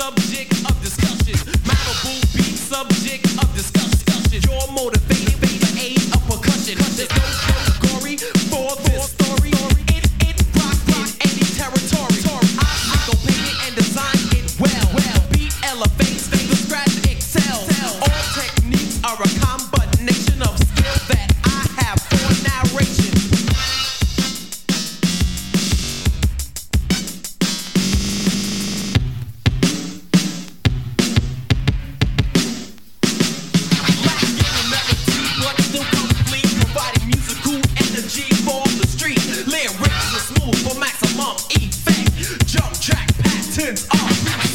subject of discussion. Malibu beat, subject of discussion. You're motivated, baby, aid of percussion. There's no category for this story. It rock in any territory. I syncopate it and design it well. Beat elevates, the scratch excels. All techniques are a combination of skill that I have for narration. Lyrics are smooth for maximum effect. Jump track patterns are